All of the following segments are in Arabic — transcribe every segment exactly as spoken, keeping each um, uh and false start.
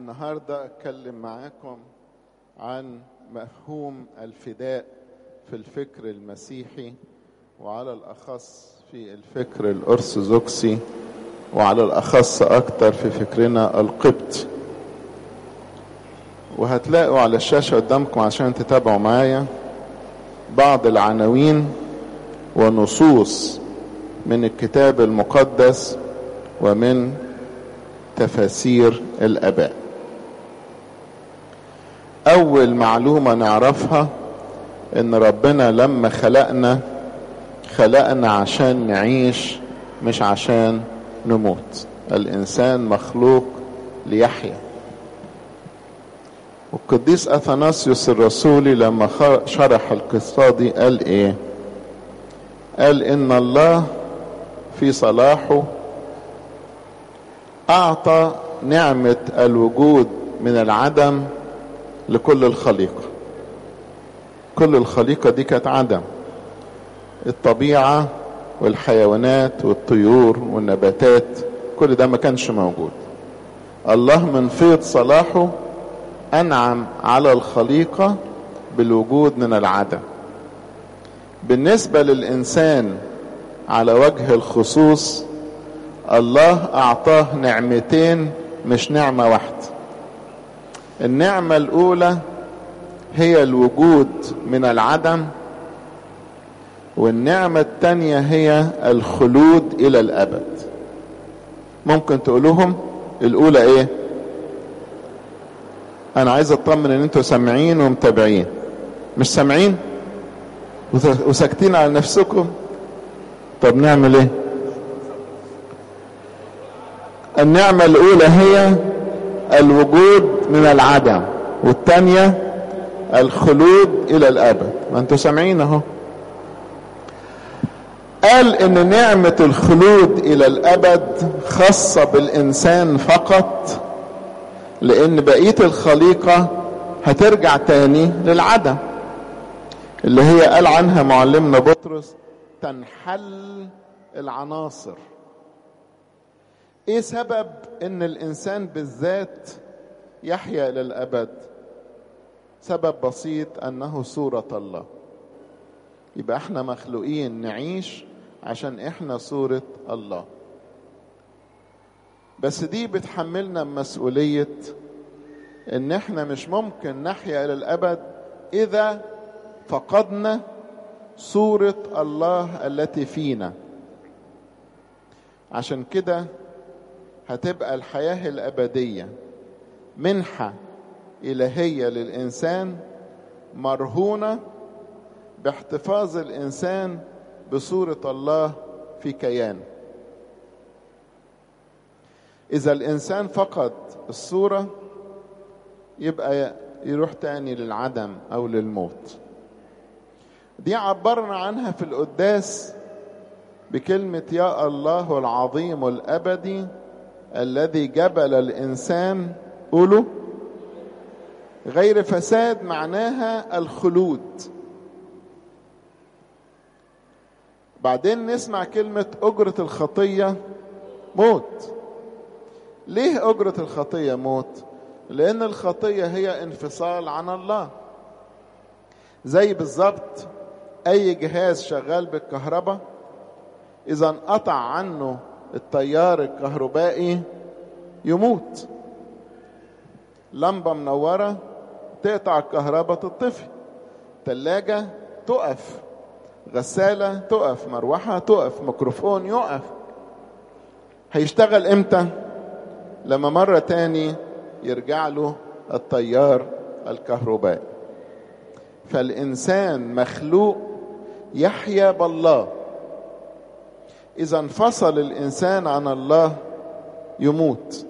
النهاردة أتكلم معاكم عن مفهوم الفداء في الفكر المسيحي، وعلى الأخص في الفكر الأرثوذكسي، وعلى الأخص أكتر في فكرنا القبطي. وهتلاقوا على الشاشة قدامكم عشان تتابعوا معايا بعض العناوين ونصوص من الكتاب المقدس ومن تفاسير الآباء. أول معلومة نعرفها إن ربنا لما خلقنا خلقنا عشان نعيش مش عشان نموت. الإنسان مخلوق ليحيا. والقديس أثناسيوس الرسولي لما شرح القصة دي قال إيه؟ قال إن الله في صلاحه أعطى نعمة الوجود من العدم لكل الخليقة. كل الخليقة دي كانت عدم، الطبيعة والحيوانات والطيور والنباتات، كل ده ما كانش موجود. الله من فيض صلاحه أنعم على الخليقة بالوجود من العدم. بالنسبة للإنسان على وجه الخصوص الله أعطاه نعمتين مش نعمة واحدة. النعمة الأولى هي الوجود من العدم، والنعمة الثانية هي الخلود إلى الأبد. ممكن تقولوهم؟ الأولى إيه؟ أنا عايز أطمن إن أنتوا سامعين ومتابعين. مش سامعين وساكتين على نفسكم؟ طب نعمل إيه؟ النعمة الأولى هي الوجود من العدم، والثانية الخلود إلى الأبد. ما أنتوا سامعين أهو. قال إن نعمة الخلود إلى الأبد خاصة بالإنسان فقط، لأن بقية الخليقة هترجع تاني للعدم، اللي هي قال عنها معلمنا بطرس تنحل العناصر. ايه سبب ان الانسان بالذات يحيا للابد؟ سبب بسيط، انه صورة الله. يبقى احنا مخلوقين نعيش عشان احنا صورة الله. بس دي بتحملنا مسؤولية ان احنا مش ممكن نحيا للابد اذا فقدنا صورة الله التي فينا. عشان كده هتبقى الحياة الأبدية منحة إلهية للإنسان، مرهونة باحتفاظ الإنسان بصورة الله في كيانه. إذا الإنسان فقد الصورة يبقى يروح تاني للعدم أو للموت. دي عبرنا عنها في القداس بكلمة يا الله العظيم الأبدي الذي جبل الإنسان، قولوا غير فساد، معناها الخلود. بعدين نسمع كلمة أجرة الخطية موت. ليه أجرة الخطية موت؟ لأن الخطية هي انفصال عن الله. زي بالظبط أي جهاز شغال بالكهرباء، إذا انقطع عنه التيار الكهربائي يموت. لمبة منورة تقطع الكهرباء تطفي، تلاجة تقف، غسالة تقف، مروحة تقف، ميكروفون يقف. هيشتغل امتى؟ لما مرة تاني يرجع له التيار الكهربائي. فالإنسان مخلوق يحيا بالله. إذا انفصل الإنسان عن الله يموت.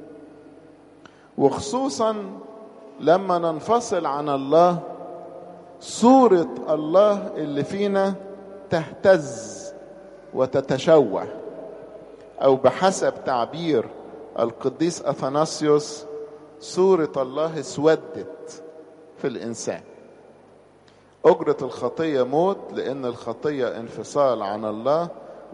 وخصوصا لما ننفصل عن الله صورة الله اللي فينا تهتز وتتشوه، أو بحسب تعبير القديس أثناسيوس صورة الله اسودت في الإنسان. أجرة الخطية موت، لأن الخطية انفصال عن الله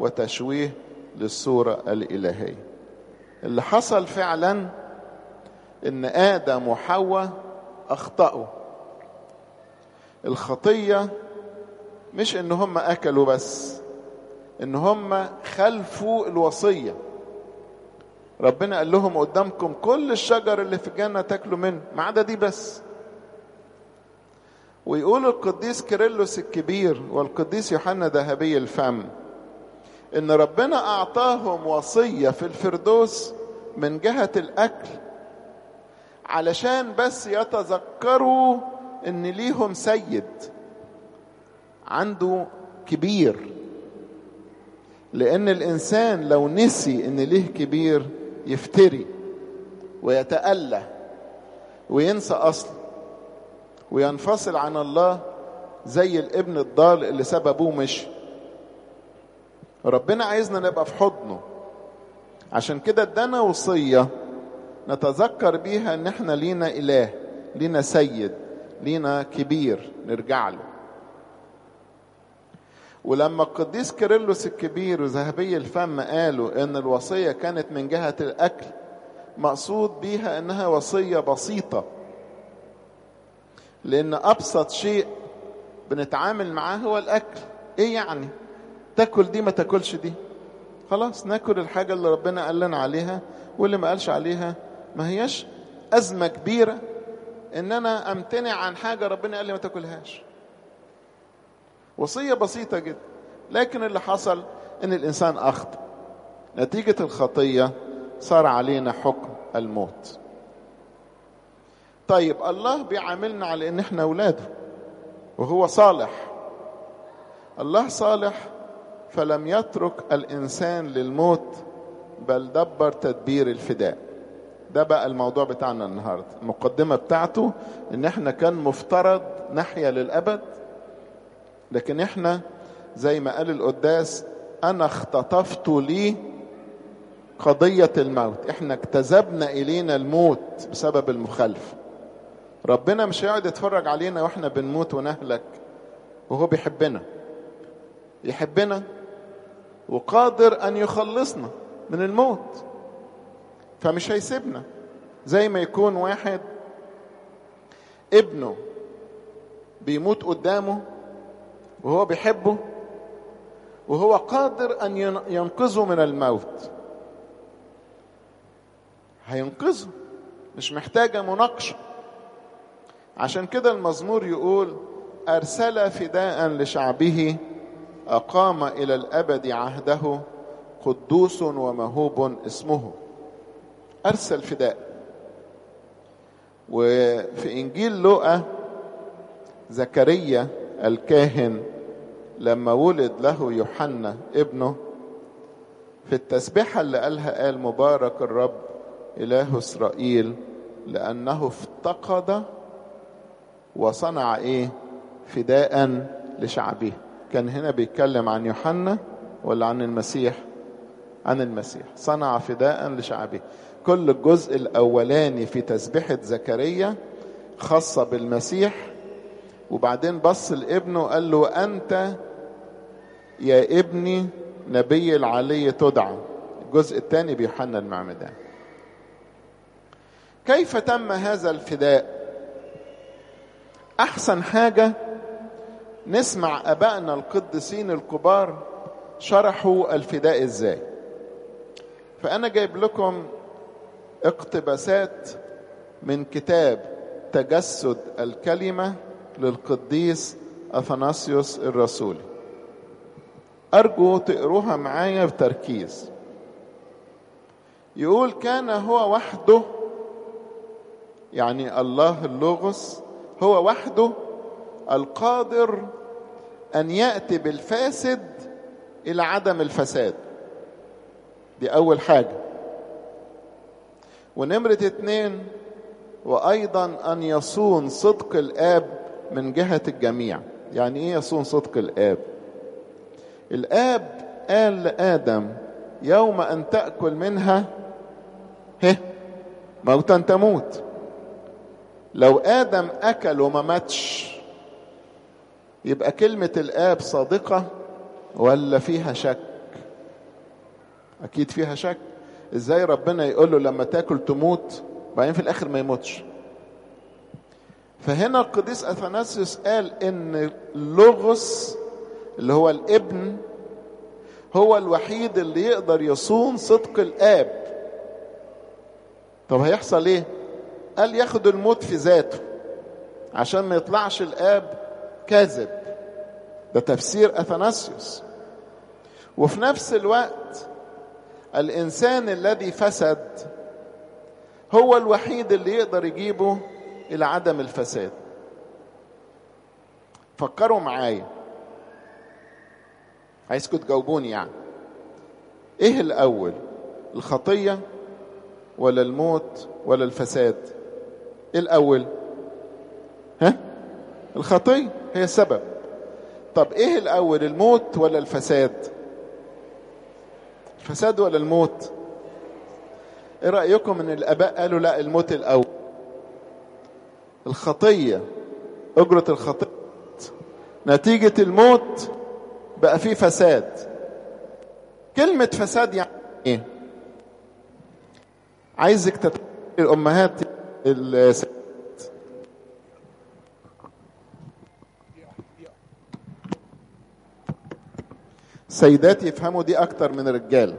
وتشويه للصورة الإلهية. اللي حصل فعلا ان آدم وحواء اخطأوا. الخطية مش ان هم اكلوا بس، ان هم خلفوا الوصية. ربنا قال لهم قدامكم كل الشجر اللي في الجنة تاكلوا منه ما عدا دي بس. ويقول القديس كيرلس الكبير والقديس يوحنا ذهبي الفم ان ربنا اعطاهم وصية في الفردوس من جهة الاكل علشان بس يتذكروا ان ليهم سيد عنده كبير. لان الانسان لو نسي ان ليه كبير يفتري ويتأله وينسى اصله وينفصل عن الله زي الابن الضال اللي سببوه مشي. ربنا عايزنا نبقى في حضنه، عشان كده ادانا وصية نتذكر بيها ان احنا لينا اله، لينا سيد، لينا كبير نرجع له. ولما القديس كيرلس الكبير وذهبي الفم قالوا ان الوصية كانت من جهة الاكل، مقصود بيها انها وصية بسيطة، لان ابسط شيء بنتعامل معاه هو الاكل. ايه يعني تاكل دي ما تاكلش دي؟ خلاص ناكل الحاجة اللي ربنا قال لنا عليها، واللي ما قالش عليها ما هياش ازمة كبيرة ان انا امتنع عن حاجة ربنا قال لي ما تاكلهاش. وصية بسيطة جدا، لكن اللي حصل ان الانسان اخطأ. نتيجة الخطية صار علينا حكم الموت. طيب الله بيعاملنا على ان احنا اولاده وهو صالح. الله صالح فلم يترك الانسان للموت بل دبر تدبير الفداء. ده بقى الموضوع بتاعنا النهاردة. المقدمة بتاعته ان احنا كان مفترض نحيا للابد، لكن احنا زي ما قال القداس انا اختطفت لي قضية الموت. احنا اجتذبنا الينا الموت بسبب المخالفة. ربنا مش هيقعد يتفرج علينا واحنا بنموت ونهلك، وهو بيحبنا يحبنا وقادر ان يخلصنا من الموت، فمش هيسيبنا. زي ما يكون واحد ابنه بيموت قدامه وهو بيحبه وهو قادر ان ينقذه من الموت، هينقذه، مش محتاجة مناقشة. عشان كده المزمور يقول أرسل فداء لشعبه أقام إلى الأبد عهده قدوس ومهوب اسمه. أرسل فداء. وفي إنجيل لوقا زكريا الكاهن لما ولد له يوحنا ابنه، في التسبيحة اللي قالها قال مبارك الرب إله إسرائيل لأنه افتقد وصنع إيه فداء لشعبه. كان هنا بيتكلم عن يوحنا ولا عن المسيح؟ عن المسيح. صنع فداء لشعبه. كل الجزء الأولاني في تسبيحة زكريا خاصة بالمسيح، وبعدين بص لابنه قال له أنت يا ابني نبي العلي تدعى. الجزء الثاني بيوحنا المعمدان. كيف تم هذا الفداء؟ أحسن حاجة نسمع أبائنا القديسين الكبار شرحوا الفداء إزاي. فأنا جايب لكم اقتباسات من كتاب تجسد الكلمة للقديس أثناسيوس الرسولي، أرجو تقروها معايا بتركيز. يقول كان هو وحده، يعني الله اللوغوس هو وحده القادر أن يأتي بالفاسد إلى عدم الفساد. دي أول حاجة. ونمرة اتنين وأيضا أن يصون صدق الآب من جهة الجميع. يعني إيه يصون صدق الآب؟ الآب قال لآدم يوم أن تأكل منها هه موتا تموت. لو آدم أكل وما ماتش يبقى كلمة الآب صادقة ولا فيها شك؟ أكيد فيها شك. إزاي ربنا يقول له لما تاكل تموت وبعدين في الاخر ما يموتش. فهنا القديس اثناسيوس قال ان اللوغوس اللي هو الابن هو الوحيد اللي يقدر يصون صدق الاب. طب هيحصل ايه؟ قال ياخد الموت في ذاته عشان ما يطلعش الاب كاذب. ده تفسير اثناسيوس. وفي نفس الوقت الانسان الذي فسد هو الوحيد اللي يقدر يجيبه الى عدم الفساد. فكروا معايا، عايزكم تجاوبوني يعني، ايه الاول؟ الخطية ولا الموت ولا الفساد؟ ايه الاول؟ ها؟ الخطية هي السبب. طب ايه الاول، الموت ولا الفساد؟ الفساد ولا الموت؟ ايه رأيكم ان الاباء قالوا لا الموت الاول؟ الخطية اجرة الخطية نتيجة الموت بقى فيه فساد. كلمة فساد يعني ايه؟ عايزك تتكلم الامهات السيدات السيدات يفهموا دي اكتر من الرجال.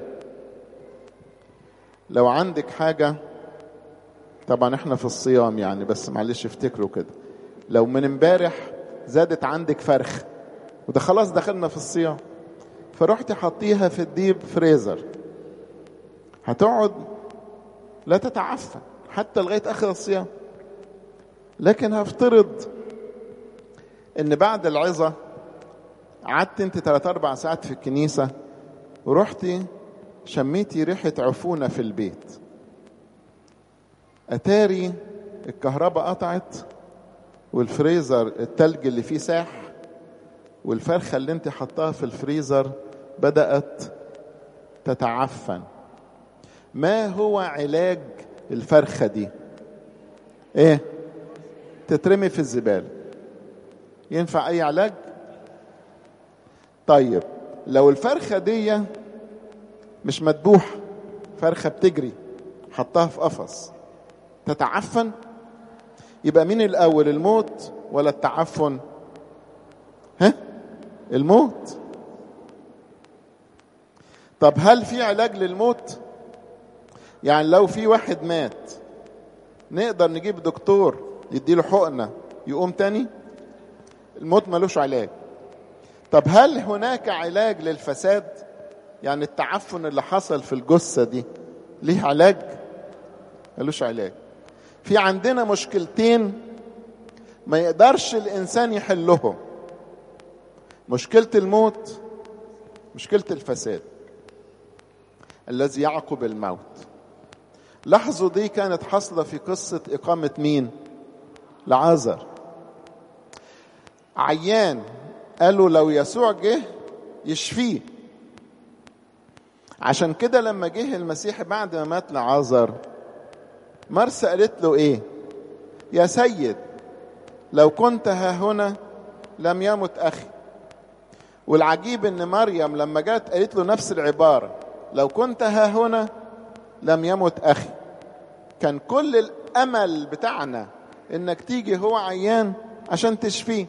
لو عندك حاجة، طبعا احنا في الصيام يعني، بس معلش افتكروا كده، لو من امبارح زادت عندك فرخ وده خلاص دخلنا في الصيام، فرحتي حطيها في الديب فريزر، هتقعد لا تتعفن حتى لغاية اخر الصيام. لكن هفترض ان بعد العظة قعدت انت ثلاث اربع ساعات في الكنيسة ورحتي شميتي ريحة عفونة في البيت، اتاري الكهرباء قطعت والفريزر التلج اللي فيه ساح والفرخة اللي انت حطاها في الفريزر بدأت تتعفن. ما هو علاج الفرخة دي؟ ايه؟ تترمي في الزبالة. ينفع اي علاج؟ طيب لو الفرخة دي مش مذبوحة، فرخة بتجري حطها في قفص، تتعفن؟ يبقى مين الاول، الموت ولا التعفن؟ ها؟ الموت. طب هل في علاج للموت؟ يعني لو في واحد مات نقدر نجيب دكتور يديله حقنة يقوم تاني؟ الموت ملوش علاج. طب هل هناك علاج للفساد؟ يعني التعفن اللي حصل في الجثة دي ليه علاج؟ ملوش علاج. في عندنا مشكلتين ما يقدرش الإنسان يحلهم، مشكلة الموت، مشكلة الفساد الذي يعقب الموت. لاحظوا دي كانت حاصلة في قصة إقامة مين؟ لعازر. عيان قالوا لو يسوع جه يشفيه، عشان كده لما جه المسيح بعد ما مات لعازر، مرسى قالت له ايه؟ يا سيد لو كنت ها هنا لم يمت أخي. والعجيب ان مريم لما جت قالت له نفس العبارة، لو كنت ها هنا لم يمت أخي. كان كل الأمل بتاعنا انك تيجي هو عيان عشان تشفيه،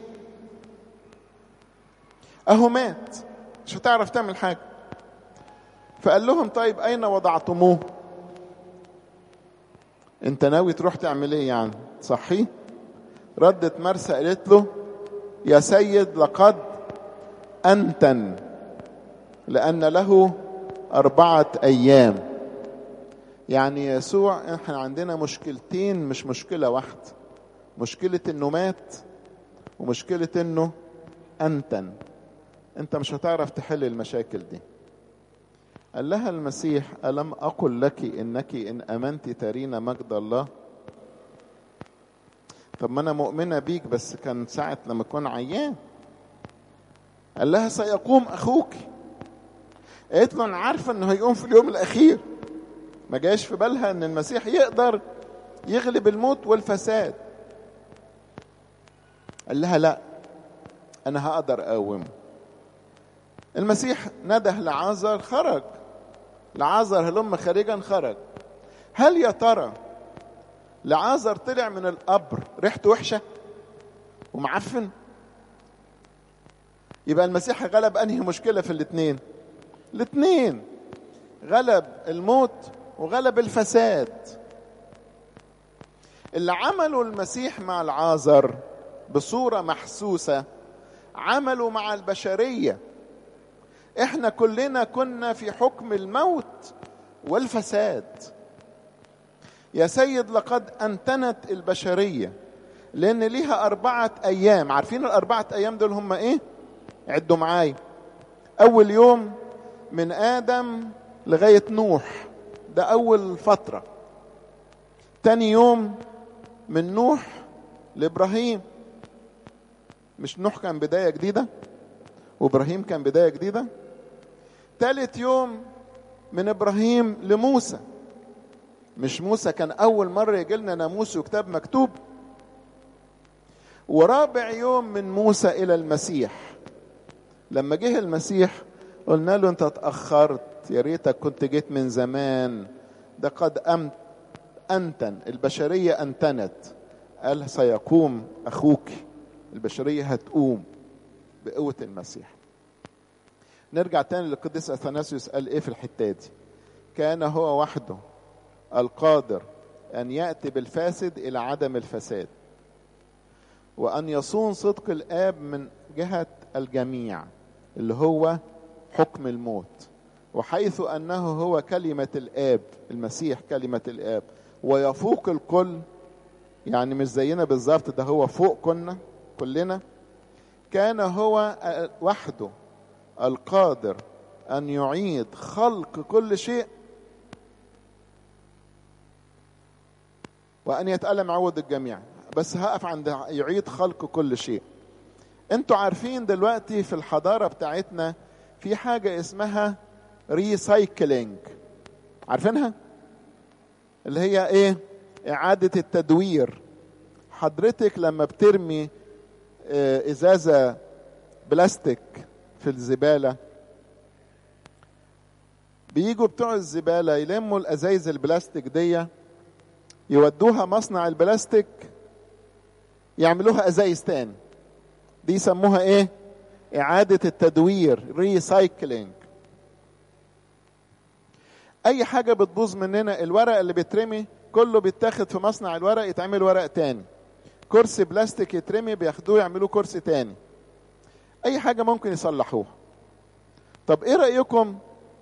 اهو مات مش هتعرف تعمل حاجة. فقال لهم طيب اين وضعتموه؟ انت ناوي تروح تعمل ايه يعني؟ صحيح؟ ردت مرسى قالت له يا سيد لقد أنتن، لأن له أربعة أيام. يعني يسوع احنا عندنا مشكلتين مش مشكلة واحدة، مشكلة انه مات ومشكلة انه أنتن. انت مش هتعرف تحل المشاكل دي. قال لها المسيح ألم أقل لك إنك إن أمنت ترين مجد الله؟ طب ما أنا مؤمنة بيك، بس كان ساعة لما أكون عيان. قال لها سيقوم أخوك. قالت له أنا عارفة أنه هيقوم في اليوم الأخير. ما جاش في بالها أن المسيح يقدر يغلب الموت والفساد. قال لها لا، أنا هقدر أقوم. المسيح نده لعازر، خرج. لعازر هلم خارجا، خرج. هل يا ترى لعازر طلع من القبر ريحته وحشة ومعفن، يبقى المسيح غلب أنهي مشكلة في الاثنين؟ الاثنين، غلب الموت وغلب الفساد. اللي عمله المسيح مع العازر بصورة محسوسة عمله مع البشرية. احنا كلنا كنا في حكم الموت والفساد. يا سيد لقد أنتنت البشرية، لأن ليها أربعة أيام. عارفين الأربعة أيام دول هم إيه؟ عدوا معاي. أول يوم من آدم لغاية نوح، ده أول فترة. تاني يوم من نوح لإبراهيم. مش نوح كان بداية جديدة وإبراهيم كان بداية جديدة؟ تالت يوم من إبراهيم لموسى. مش موسى كان أول مرة يجي لنا ناموس وكتاب مكتوب؟ ورابع يوم من موسى إلى المسيح. لما جه المسيح قلنا له أنت اتأخرت، يا ريتك كنت جيت من زمان، ده قد أمت أنتن البشرية، أنتنت. قال سيقوم أخوك، البشرية هتقوم بقوة المسيح. نرجع تاني للقديس أثناسيوس، قال إيه في الحتة دي؟ كان هو وحده القادر أن يأتي بالفاسد إلى عدم الفساد، وأن يصون صدق الآب من جهة الجميع اللي هو حكم الموت، وحيث أنه هو كلمة الآب، المسيح كلمة الآب ويفوق الكل، يعني مش زينا بالظبط، ده هو فوق كنا كلنا. كان هو وحده القادر أن يعيد خلق كل شيء وأن يتألم عوض الجميع. بس هقف عند يعيد خلق كل شيء. انتوا عارفين دلوقتي في الحضارة بتاعتنا في حاجة اسمها ريسايكلينج، عارفينها؟ اللي هي ايه؟ اعادة التدوير. حضرتك لما بترمي ازازة بلاستيك في الزبالة، بيجوا بتوع الزبالة يلموا الازايز البلاستيك دي يودوها مصنع البلاستيك يعملوها ازايز تاني. دي يسموها ايه؟ اعادة التدوير، ريسايكلينج. اي حاجة بتبوظ مننا، الورق اللي بيترمي كله بيتاخد في مصنع الورق يتعمل ورق تاني. كرسي بلاستيك يترمي بياخدوه يعملوه كرسي تاني. اي حاجة ممكن يصلحوها. طب ايه رأيكم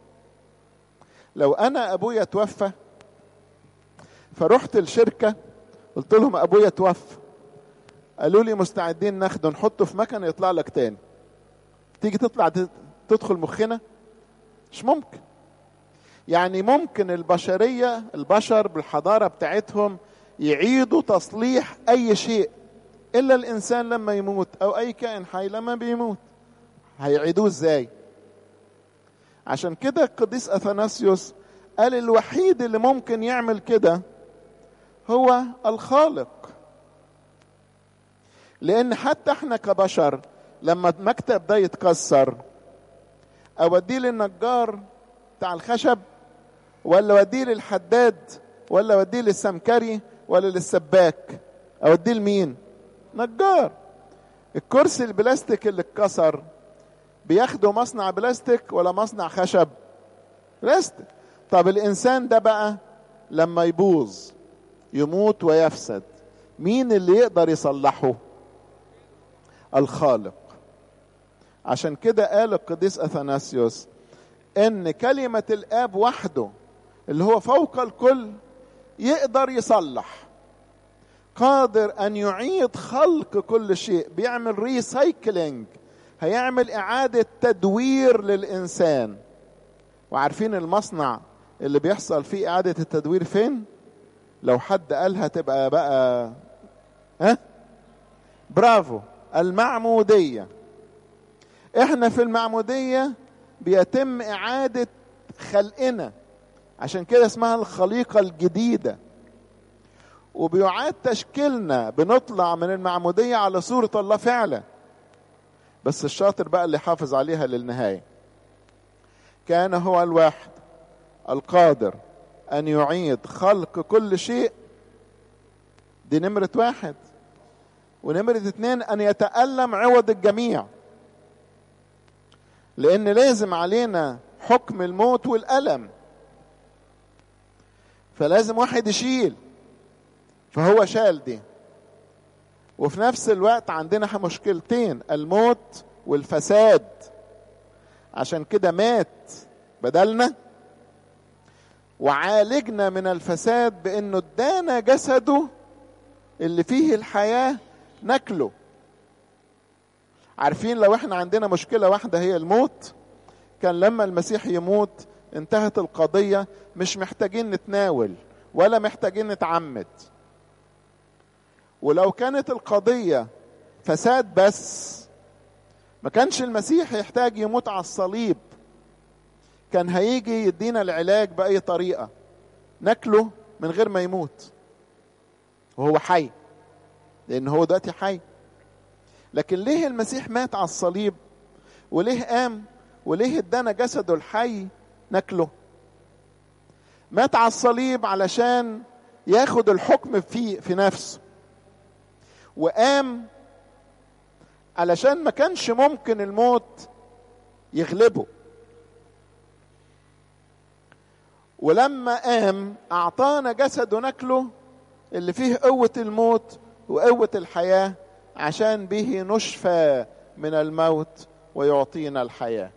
لو انا ابويا توفى، فرحت الشركة قلت لهم ابويا توفى، قالوا لي مستعدين ناخده نحطه في مكنه يطلع لك تاني، تيجي تطلع تدخل مخنا؟ مش ممكن. يعني ممكن البشرية، البشر بالحضارة بتاعتهم يعيدوا تصليح اي شيء، الا الانسان لما يموت او اي كائن حي لما بيموت. هيعيدوه ازاي؟ عشان كده القديس اثناسيوس قال الوحيد اللي ممكن يعمل كده هو الخالق. لان حتى احنا كبشر لما المكتب ده يتكسر، اوديه للنجار بتاع الخشب، ولا اوديه للحداد، ولا اوديه للسمكري، ولا للسباك؟ اوديه لمين؟ نجار. الكرسي البلاستيك اللي اتكسر بياخده مصنع بلاستيك ولا مصنع خشب؟ بلاستيك. طب الانسان ده بقى لما يبوظ يموت ويفسد، مين اللي يقدر يصلحه؟ الخالق. عشان كده قال القديس أثناسيوس ان كلمة الآب وحده اللي هو فوق الكل يقدر يصلح، قادر ان يعيد خلق كل شيء، بيعمل ريسايكلينج، هيعمل اعادة تدوير للانسان. وعارفين المصنع اللي بيحصل فيه اعادة التدوير فين؟ لو حد قالها تبقى بقى ها برافو، المعمودية. احنا في المعمودية بيتم اعادة خلقنا، عشان كده اسمها الخليقة الجديدة، وبيعاد تشكيلنا، بنطلع من المعمودية على صورة الله فعلا. بس الشاطر بقى اللي حافظ عليها للنهاية. كان هو الواحد القادر أن يعيد خلق كل شيء دي نمرة واحد. ونمرة اتنين أن يتألم عوض الجميع، لأن لازم علينا حكم الموت والألم، فلازم واحد يشيل، فهو شال دي. وفي نفس الوقت عندنا مشكلتين، الموت والفساد، عشان كده مات بدلنا وعالجنا من الفساد بأنه ادانا جسده اللي فيه الحياة ناكله. عارفين لو احنا عندنا مشكلة واحدة هي الموت، كان لما المسيح يموت انتهت القضية، مش محتاجين نتناول ولا محتاجين نتعمد. ولو كانت القضية فساد بس، ما كانش المسيح يحتاج يموت على الصليب، كان هيجي يدينا العلاج بأي طريقة ناكله من غير ما يموت وهو حي، لأن هو دلوقتي حي. لكن ليه المسيح مات على الصليب وليه قام وليه ادانا جسده الحي ناكله؟ مات على الصليب علشان ياخد الحكم في في نفسه، وقام علشان ما كانش ممكن الموت يغلبه. ولما قام اعطانا جسده ناكله اللي فيه قوة الموت وقوة الحياة، عشان به نشفى من الموت ويعطينا الحياة.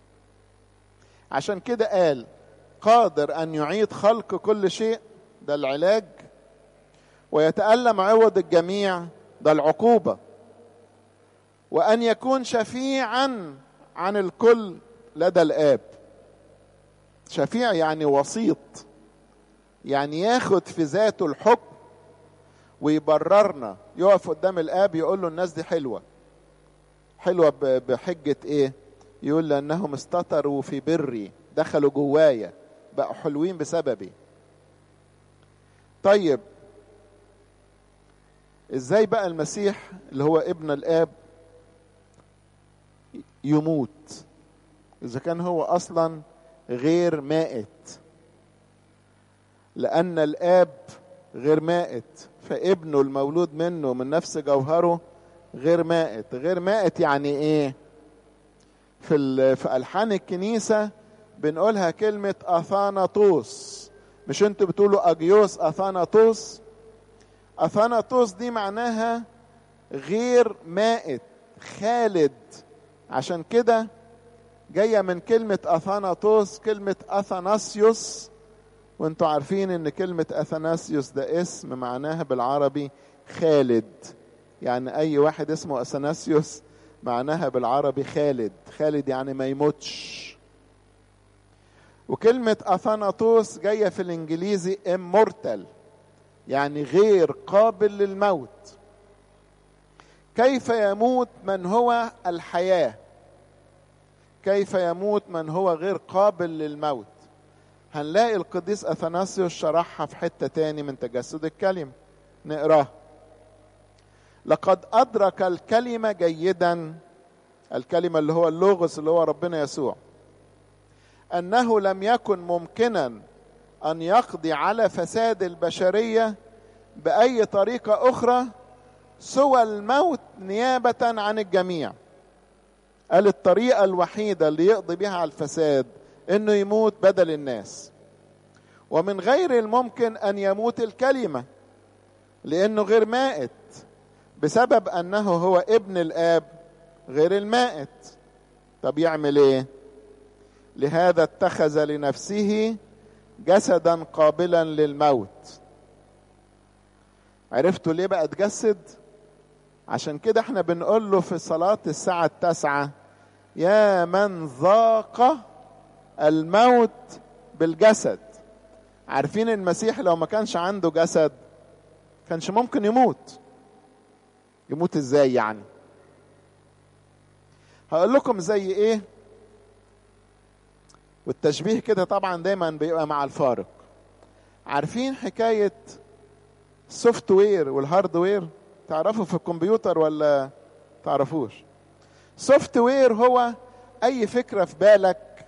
عشان كده قال قادر أن يعيد خلق كل شيء، ده العلاج، ويتألم عوض الجميع، ده العقوبة، وأن يكون شفيعا عن الكل لدى الآب. شفيع يعني وسيط، يعني ياخد في ذاته الحكم ويبررنا، يقف قدام الآب يقول له الناس دي حلوة. حلوة بحجة ايه؟ يقول لأنهم استتروا في بري، دخلوا جوايا بقوا حلوين بسببي. طيب ازاي بقى المسيح اللي هو ابن الآب يموت إذا كان هو أصلا غير مائت؟ لأن الآب غير مائت، فابنه المولود منه من نفس جوهره غير مائت. غير مائت يعني ايه؟ في في ألحان الكنيسة بنقولها كلمة أثاناتوس، مش انتوا بتقولوا أجيوس أثاناتوس؟ أثاناتوس دي معناها غير مائت، خالد. عشان كده جاية من كلمة أثاناتوس كلمة أثناسيوس، وانتوا عارفين ان كلمة أثناسيوس ده اسم معناها بالعربي خالد، يعني اي واحد اسمه أثناسيوس معناها بالعربي خالد. خالد يعني ما يموتش. وكلمة أثاناتوس جاية في الانجليزي immortal، يعني غير قابل للموت. كيف يموت من هو الحياة؟ كيف يموت من هو غير قابل للموت؟ هنلاقي القديس أثناسيوس شرحها في حتة تاني من تجسد الكلمة، نقراه. لقد أدرك الكلمة جيدا، الكلمة اللي هو اللوغوس اللي هو ربنا يسوع، أنه لم يكن ممكنا أن يقضي على فساد البشرية بأي طريقة أخرى سوى الموت نيابة عن الجميع. قال الطريقة الوحيدة اللي يقضي بها على الفساد انه يموت بدل الناس، ومن غير الممكن ان يموت الكلمة لانه غير مائت، بسبب انه هو ابن الاب غير المائت. طب يعمل ايه؟ لهذا اتخذ لنفسه جسدا قابلا للموت. عرفتوا ليه بقى اتجسد؟ عشان كده احنا بنقول له في صلاة الساعة التاسعة يا من ذاق الموت بالجسد. عارفين المسيح لو ما كانش عنده جسد كانش ممكن يموت. يموت ازاي يعني؟ هقول لكم زي ايه، والتشبيه كده طبعا دايما بيبقى مع الفارق. عارفين حكاية السوفت وير والهارد وير؟ تعرفوا في الكمبيوتر ولا تعرفوش؟ سوفت وير هو اي فكرة في بالك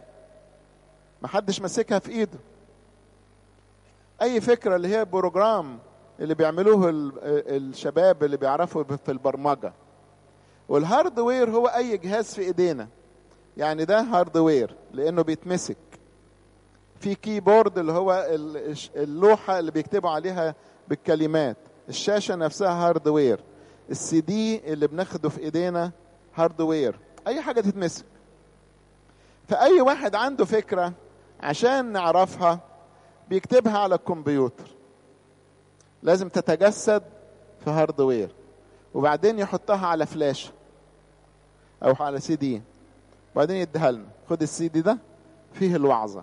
محدش ماسكها في ايده، اي فكرة اللي هي بروجرام اللي بيعملوه الشباب اللي بيعرفوا في البرمجة. والهاردوير هو اي جهاز في ايدينا، يعني ده هاردوير لانه بيتمسك. في كيبورد اللي هو اللوحة اللي بيكتبوا عليها بالكلمات، الشاشة نفسها هاردوير، السي دي اللي بناخده في ايدينا هاردوير، اي حاجة تتمسك. فاي واحد عنده فكرة عشان نعرفها بيكتبها على الكمبيوتر، لازم تتجسد في هاردوير، وبعدين يحطها على فلاشة او على سي دي، وبعدين يديها لنا، خد السي دي ده فيه الوعظة.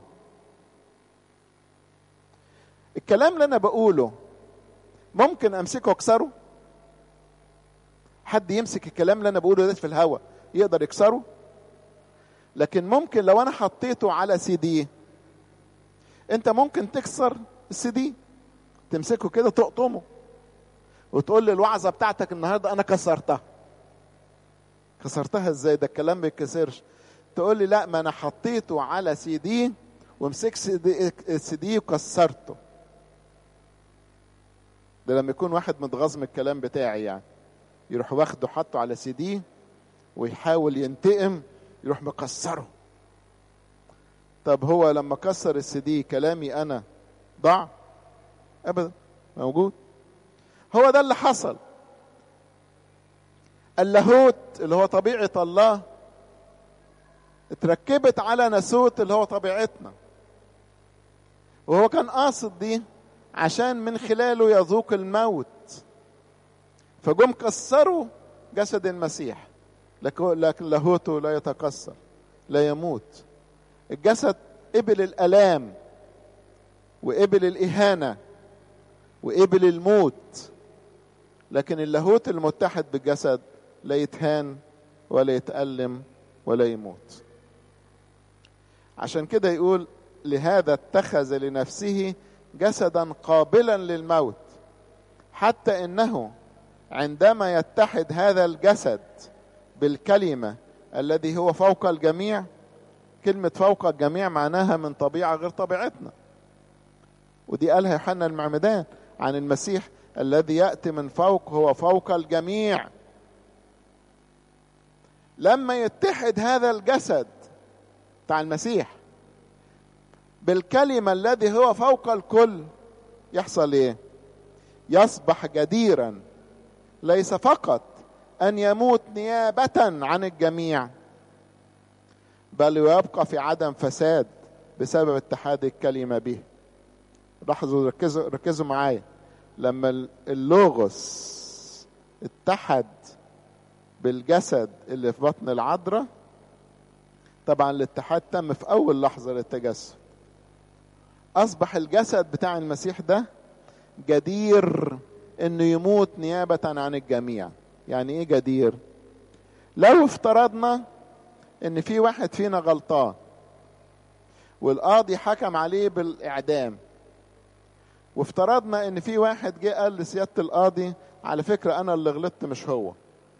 الكلام اللي انا بقوله ممكن امسكه واكسره؟ حد يمسك الكلام اللي انا بقوله ده في الهواء يقدر يكسره؟ لكن ممكن لو انا حطيته على سي دي، انت ممكن تكسر السي دي، تمسكه كده تقطمه وتقول لي الوعظة بتاعتك النهاردة انا كسرتها. كسرتها ازاي؟ ده الكلام ما يتكسرش. تقول لي لا، ما انا حطيته على سي دي ومسك سي دي وكسرته. ده لما يكون واحد متغاظ من الكلام بتاعي، يعني يروح واخده حطه على سي دي ويحاول ينتقم، يروح مكسره. طب هو لما كسر السي دي كلامي انا ضاع؟ ابدا، موجود. هو ده اللي حصل. اللاهوت اللي هو طبيعة الله اتركبت على ناسوت اللي هو طبيعتنا، وهو كان قاصد دي عشان من خلاله يذوق الموت. فجم كسروا جسد المسيح، لكن لاهوته لا يتكسر، لا يموت. الجسد قبل الآلام وقبل الإهانة وقبل الموت، لكن اللاهوت المتحد بالجسد لا يتهان ولا يتألم ولا يموت. عشان كده يقول لهذا اتخذ لنفسه جسدا قابلا للموت، حتى انه عندما يتحد هذا الجسد بالكلمة الذي هو فوق الجميع. كلمة فوق الجميع معناها من طبيعة غير طبيعتنا، ودي قالها يوحنا المعمدان عن المسيح الذي يأتي من فوق، هو فوق الجميع. لما يتحد هذا الجسد بتاع المسيح بالكلمة الذي هو فوق الكل، يحصل ايه؟ يصبح جديرا ليس فقط ان يموت نيابة عن الجميع، بل يبقى في عدم فساد بسبب اتحاد الكلمة به. لاحظوا، ركزوا ركزوا معايا، لما اللوغوس اتحد بالجسد اللي في بطن العذراء، طبعا الاتحاد تم في اول لحظة للتجسد، اصبح الجسد بتاع المسيح ده جدير انه يموت نيابة عن الجميع. يعني ايه جدير؟ لو افترضنا ان في واحد فينا غلطان والقاضي حكم عليه بالاعدام، وافترضنا ان في واحد جه قال لسيادة القاضي على فكرة انا اللي غلطت مش هو،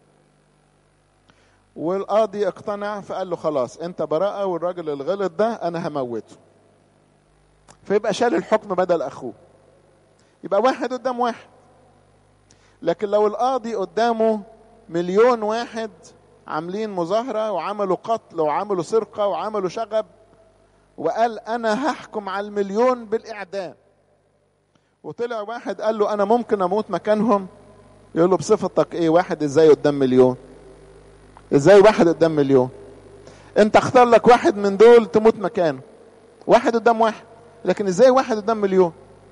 والقاضي اقتنع فقال له خلاص انت براءة والراجل اللي غلط ده انا هموته، فيبقى شال الحكم بدل اخوه، يبقى واحد قدام واحد. لكن لو القاضي قدامه مليون واحد عاملين مظاهرة وعملوا قتل وعملوا سرقة وعملوا شغب، وقال انا هحكم على المليون بالاعدام، وطلع واحد قال له انا ممكن اموت مكانهم، يقول له بصفتك ايه واحد ازاي قدام مليون؟ ازاي واحد قدام مليون؟ انت اختار لك واحد من دول تموت مكانه، واحد قدام واحد، لكن ازاي واحد قدام مليون؟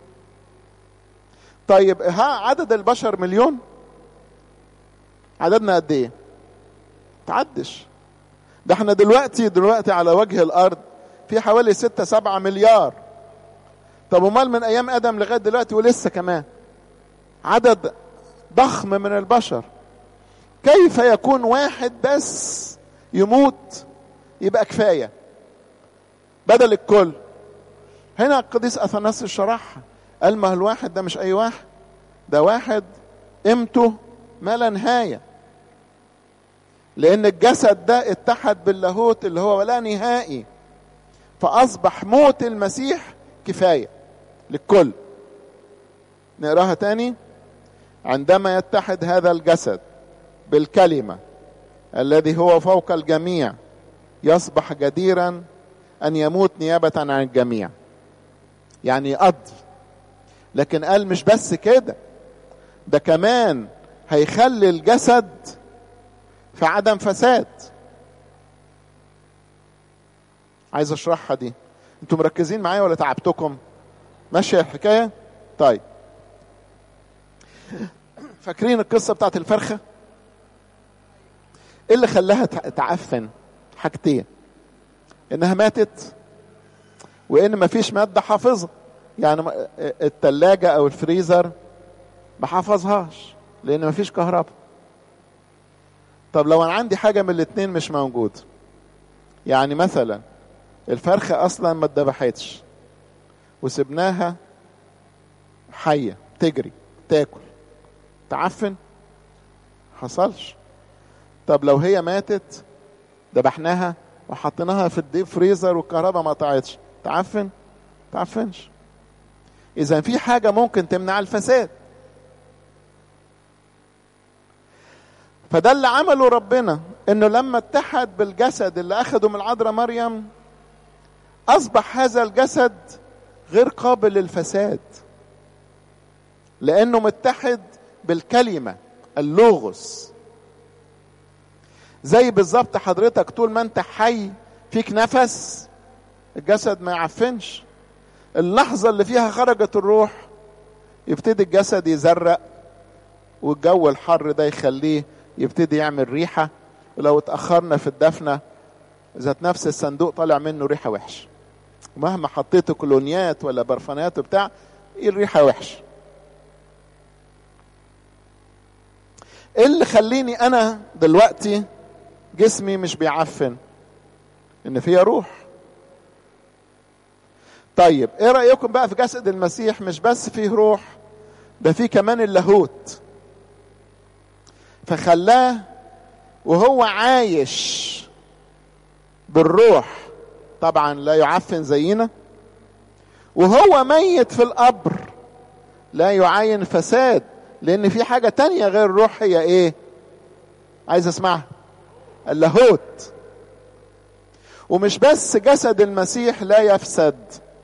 طيب ها عدد البشر مليون؟ عددنا قد ايه؟ تعدش. ده احنا دلوقتي دلوقتي على وجه الارض في حوالي ستة سبعة مليار. طب ومال من ايام ادم لغاية دلوقتي ولسه كمان عدد ضخم من البشر. كيف يكون واحد بس يموت يبقى كفاية بدل الكل؟ هنا القديس اثناسيوس شرحها، قال ما الواحد ده مش اي واحد، ده واحد قيمته ما لا نهاية، لان الجسد ده اتحد باللاهوت اللي هو لا نهائي، فاصبح موت المسيح كفاية للكل. نقراها تاني. عندما يتحد هذا الجسد بالكلمة الذي هو فوق الجميع يصبح جديرا أن يموت نيابة عن الجميع، يعني يقضي. لكن قال مش بس كده، ده كمان هيخلي الجسد في عدم فساد. عايز اشرحها دي، انتوا مركزين معايا ولا تعبتكم؟ ماشية الحكاية؟ طيب، فاكرين القصة بتاعت الفرخة؟ ايه اللي خلاها تعفن؟ حاجتين: انها ماتت، وان مفيش مادة حافظة، يعني التلاجة او الفريزر ما حافظهاش لان مفيش كهرباء. طب لو انا عندي حاجة من الاتنين مش موجود، يعني مثلا الفرخة اصلا ما اتذبحتش وسبناها حية تجري تاكل، تعفن؟ حصلش. طب لو هي ماتت ذبحناها وحطيناها في الديب فريزر والكهرباء ما قطعتش، تعفن؟ تعفنش. اذا في حاجة ممكن تمنع الفساد. فده اللي عمله ربنا، انه لما اتحد بالجسد اللي اخده من العذراء مريم اصبح هذا الجسد غير قابل للفساد، لانه متحد بالكلمة اللوغوس. زي بالظبط حضرتك طول ما انت حي فيك نفس الجسد ما يعفنش. اللحظة اللي فيها خرجت الروح يبتدي الجسد يزرق، والجو الحر ده يخليه يبتدي يعمل ريحة. ولو اتأخرنا في الدفنة ذات نفس الصندوق طالع منه ريحة وحش، ومهما حطيته كولونيات ولا برفانات وبتاع ايه الريحة وحش. ايه اللي خليني انا دلوقتي جسمي مش بيعفن؟ ان فيها روح. طيب ايه رأيكم بقى في جسد المسيح؟ مش بس فيه روح، ده فيه كمان اللاهوت، فخلاه وهو عايش بالروح طبعا لا يعفن زينا، وهو ميت في القبر لا يعاين فساد، لان في حاجة تانية غير الروح. هي ايه؟ عايز اسمعها. اللاهوت. ومش بس جسد المسيح لا يفسد،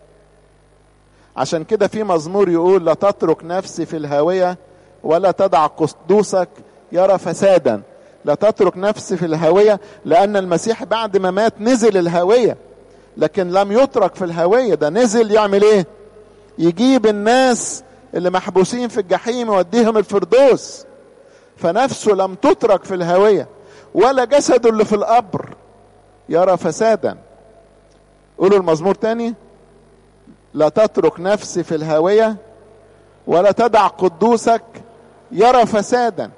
عشان كده في مزمور يقول: لا تترك نفسي في الهاوية ولا تدع قدوسك يرى فسادا. لا تترك نفسي في الهاوية، لأن المسيح بعد ما مات نزل الهاوية، لكن لم يترك في الهاوية. ده نزل يعمل ايه؟ يجيب الناس اللي محبوسين في الجحيم يوديهم الفردوس. فنفسه لم تترك في الهاوية، ولا جسده اللي في القبر يرى فسادا. قولوا المزمور تاني: لا تترك نفسي في الهاوية ولا تدع قدوسك يرى فسادا.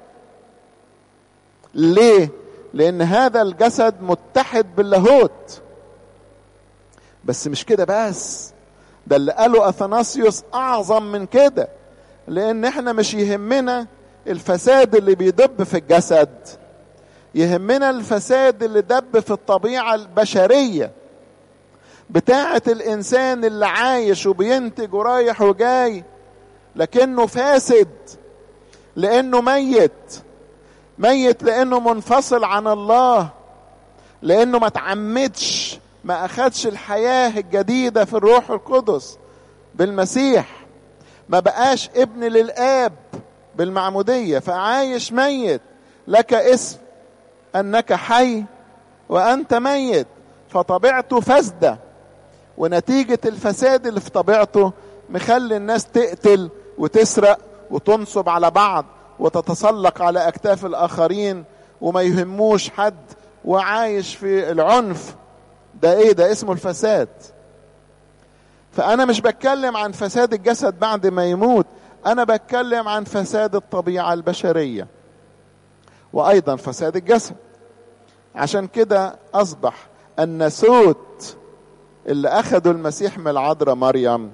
ليه؟ لأن هذا الجسد متحد باللاهوت. بس مش كده بس، ده اللي قاله أثناسيوس أعظم من كده، لأن احنا مش يهمنا الفساد اللي بيدب في الجسد، يهمنا الفساد اللي دب في الطبيعة البشرية بتاعة الإنسان اللي عايش وبينتج ورايح وجاي، لكنه فاسد لأنه ميت. ميت لأنه منفصل عن الله، لأنه ما تعمدش، ما أخدش الحياة الجديدة في الروح القدس بالمسيح، ما بقاش ابن للآب بالمعمودية، فعايش ميت. لك اسم أنك حي وأنت ميت، فطبيعته فاسدة، ونتيجة الفساد اللي في طبيعته مخلي الناس تقتل وتسرق وتنصب على بعض وتتسلق على أكتاف الآخرين وما يهموش حد وعايش في العنف. ده ايه؟ ده اسمه الفساد. فأنا مش بتكلم عن فساد الجسد بعد ما يموت، أنا بتكلم عن فساد الطبيعة البشرية وأيضا فساد الجسد. عشان كده أصبح الناسوت اللي أخذوا المسيح من العذراء مريم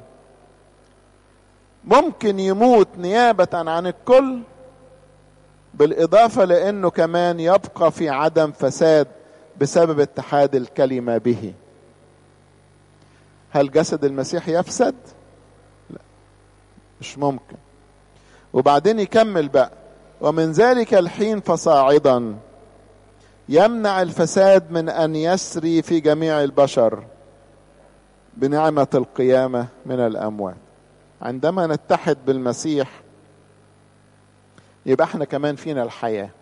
ممكن يموت نيابة عن الكل، بالإضافة لأنه كمان يبقى في عدم فساد بسبب اتحاد الكلمة به. هل جسد المسيح يفسد؟ لا، مش ممكن. وبعدين يكمل بقى: ومن ذلك الحين فصاعدا يمنع الفساد من أن يسري في جميع البشر بنعمة القيامة من الأموات. عندما نتحد بالمسيح يبقى احنا كمان فينا الحياة.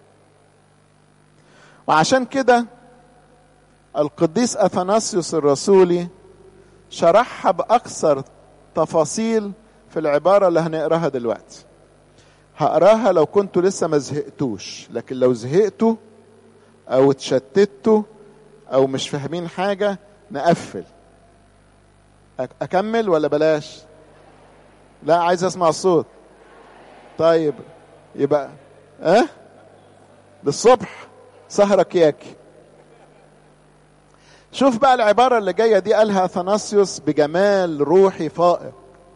وعشان كده القديس أثناسيوس الرسولي شرحها بأكثر تفاصيل في العبارة اللي هنقراها دلوقتي. هقراها لو كنتوا لسه ما زهقتوش، لكن لو زهقتوا او اتشتتوا او مش فاهمين حاجة نقفل. اكمل ولا بلاش؟ لا، عايز اسمع الصوت. طيب يبقى اه للصبح سهرة كياكي. شوف بقى العبارة اللي جاية دي، قالها أثناسيوس بجمال روحي فائق: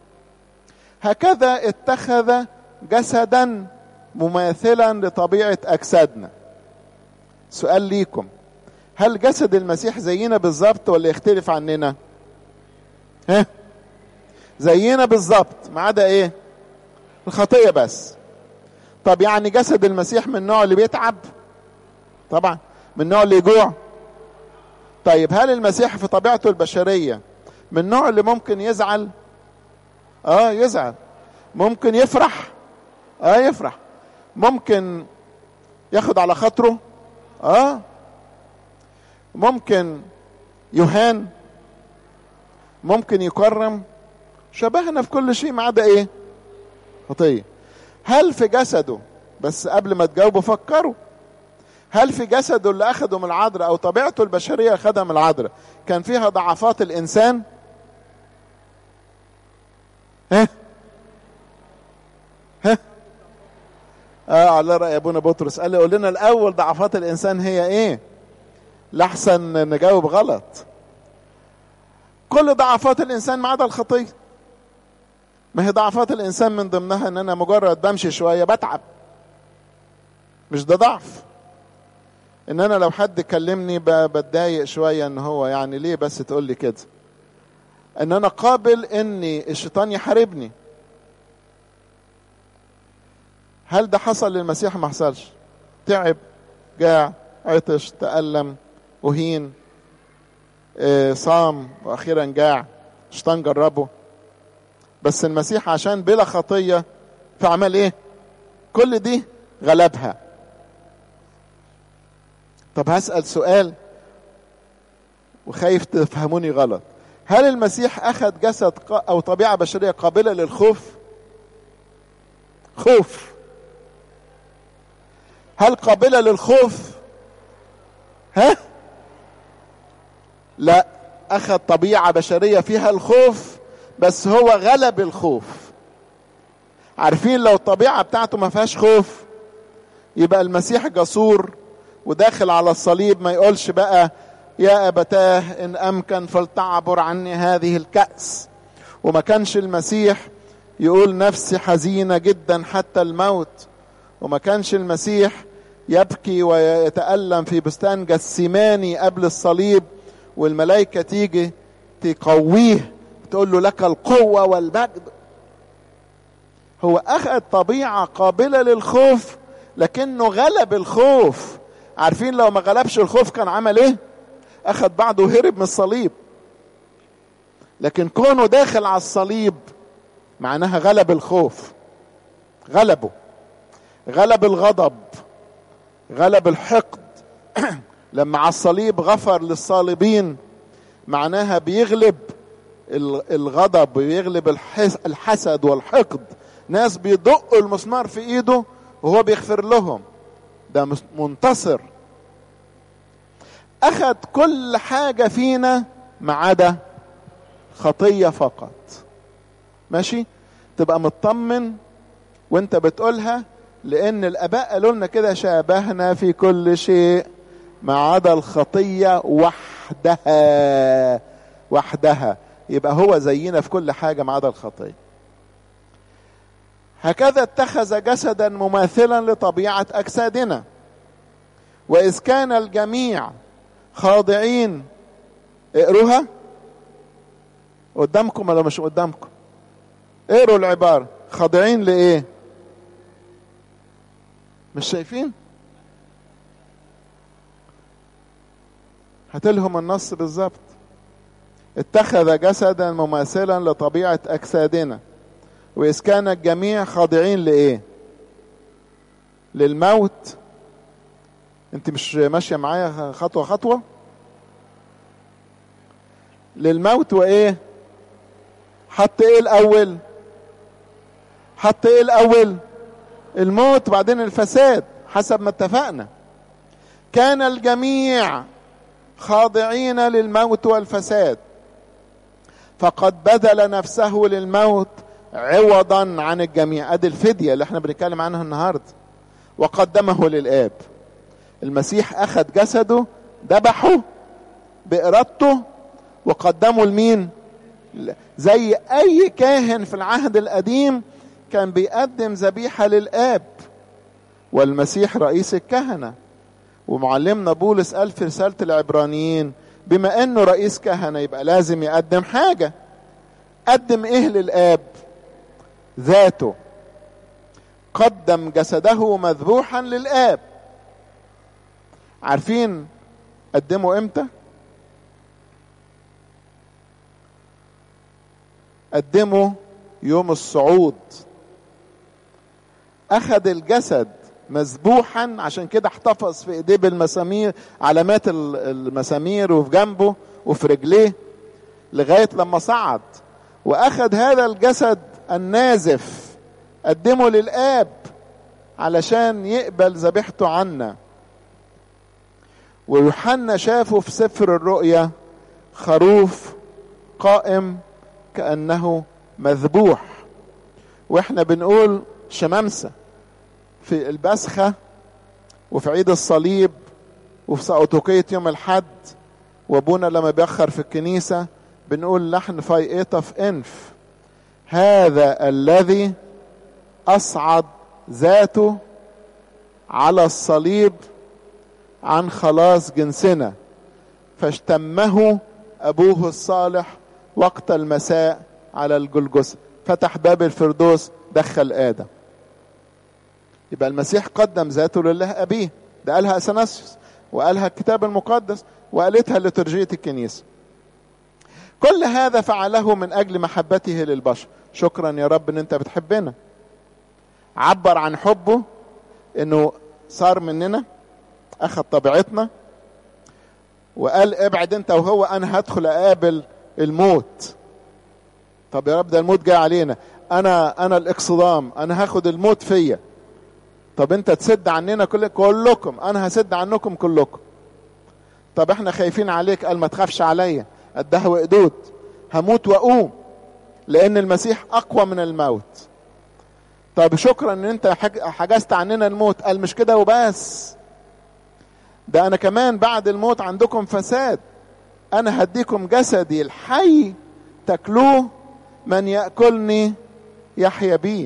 هكذا اتخذ جسدا مماثلا لطبيعة أجسادنا. سؤال ليكم: هل جسد المسيح زينا بالظبط ولا يختلف عننا؟ ها؟ زينا بالظبط ما عدا ايه؟ الخطية بس. طب يعني جسد المسيح من النوع اللي بيتعب؟ طبعا. من النوع اللي يجوع؟ طيب هل المسيح في طبيعته البشرية من النوع اللي ممكن يزعل؟ اه يزعل. ممكن يفرح؟ اه يفرح. ممكن ياخد على خاطره؟ اه. ممكن يهان، ممكن يكرم. شبهنا في كل شيء ما عدا ايه؟ خطية. هل في جسده، بس قبل ما تجاوبوا فكروا، هل في جسده اللي اخده من العذراء او طبيعته البشرية اخدها من العذراء كان فيها ضعفات الانسان؟ ها ها اه على رأي ابونا بطرس، قال لي قول لنا الاول ضعفات الانسان هي ايه لحسن نجاوب غلط. كل ضعفات الانسان ما عدا الخطيه. ما هي ضعفات الانسان من ضمنها ان انا مجرد بمشي شويه بتعب، مش ده ضعف؟ ان انا لو حد كلمني بتضايق شويه، ان هو يعني ليه بس تقول لي كده؟ ان انا قابل ان الشيطان يحاربني. هل ده حصل للمسيح؟ ما حصلش. تعب، جاع، عطش، تألم، أهين، آه، صام، وأخيرا جاع. الشيطان جربه، بس المسيح عشان بلا خطية فعمل ايه؟ كل دي غلبها. طب هسأل سؤال وخايف تفهموني غلط: هل المسيح أخذ جسد أو طبيعة بشرية قابلة للخوف؟ خوف. هل قابلة للخوف؟ ها؟ لا، أخذ طبيعة بشرية فيها الخوف، بس هو غلب الخوف. عارفين لو الطبيعة بتاعته ما فيهاش خوف يبقى المسيح جسور وداخل على الصليب ما يقولش بقى يا أبتاه إن أمكن فلتعبر عني هذه الكأس، وما كانش المسيح يقول نفسي حزينة جدا حتى الموت، وما كانش المسيح يبكي ويتألم في بستان جثماني قبل الصليب والملائكة تيجي تقويه تقول له لك القوة والمجد. هو أخذ طبيعة قابلة للخوف لكنه غلب الخوف. عارفين لو ما غلبش الخوف كان عمل ايه؟ أخذ بعضه وهرب من الصليب. لكن كونه داخل على الصليب معناها غلب الخوف، غلبه، غلب الغضب، غلب الحقد. لما على الصليب غفر للصالبين معناها بيغلب الغضب ويغلب الحسد والحقد. ناس بيدقوا المسمار في ايده وهو بيغفر لهم، ده منتصر. اخذ كل حاجة فينا ما عدا خطية فقط. ماشي؟ تبقى مطمن وانت بتقولها، لان الاباء قالوا لنا كده شابهنا في كل شيء ما عدا الخطية وحدها. وحدها يبقى هو زينا في كل حاجة ما عدا الخطية. هكذا اتخذ جسدا مماثلا لطبيعة أجسادنا، وإذ كان الجميع خاضعين. اقروها قدامكم ولا مش قدامكم؟ اقروا العبارة. خاضعين لإيه؟ مش شايفين؟ هاتلهم النص بالظبط. اتخذ جسدا مماثلا لطبيعة أجسادنا، وإذ كان الجميع خاضعين لإيه؟ للموت. انت مش ماشية معايا خطوة خطوة؟ للموت وإيه؟ حط إيه الأول؟ حط إيه الأول؟ الموت بعدين الفساد حسب ما اتفقنا. كان الجميع خاضعين للموت والفساد، فقد بذل نفسه للموت عوضا عن الجميع. ادي الفدية اللي احنا بنتكلم عنها النهاردة. وقدمه للآب. المسيح اخذ جسده، ذبحه بإرادته وقدمه لمين؟ زي اي كاهن في العهد القديم كان بيقدم ذبيحة للآب، والمسيح رئيس الكهنة. ومعلمنا بولس قال في رسالة العبرانيين بما انه رئيس كهنة يبقى لازم يقدم حاجة. قدم ايه للآب؟ ذاته. قدم جسده مذبوحا للآب. عارفين قدمه امتى؟ قدمه يوم الصعود. اخذ الجسد مذبوحا، عشان كده احتفظ في ايديه بالمسامير، علامات المسامير، وفي جنبه وفي رجليه لغاية لما صعد. واخذ هذا الجسد النازف قدمه للآب علشان يقبل ذبيحته عنا. ويوحنا شافه في سفر الرؤيا خروف قائم كأنه مذبوح. واحنا بنقول شمامسة في البسخة وفي عيد الصليب وفي سأوتوكية يوم الحد، وابونا لما بيأخر في الكنيسة بنقول لحن فايقطة في انف: هذا الذي أصعد ذاته على الصليب عن خلاص جنسنا، فاشتمه أبوه الصالح وقت المساء على الجلجثة، فتح باب الفردوس، دخل آدم. يبقى المسيح قدم ذاته لله أبيه. ده قالها أثناسيوس، وقالها الكتاب المقدس، وقالتها لترجية الكنيسة. كل هذا فعله من أجل محبته للبشر. شكرا يا رب ان انت بتحبنا. عبر عن حبه انه صار مننا، اخذ طبيعتنا، وقال ابعد انت وهو، انا هدخل اقابل الموت. طب يا رب ده الموت جاي علينا، انا انا الاكصدام، انا هاخد الموت فيا. طب انت تسد عننا كل كلكم، انا هسد عنكم كلكم. طب احنا خايفين عليك، قال ما تخافش عليا، قدها وقدود، هموت واقوم، لان المسيح اقوى من الموت. طب شكرا ان انت حجزت عننا الموت، قال مش كده وبس، ده انا كمان بعد الموت عندكم فساد. انا هديكم جسدي الحي تاكلوه، من يأكلني يحيا بيه،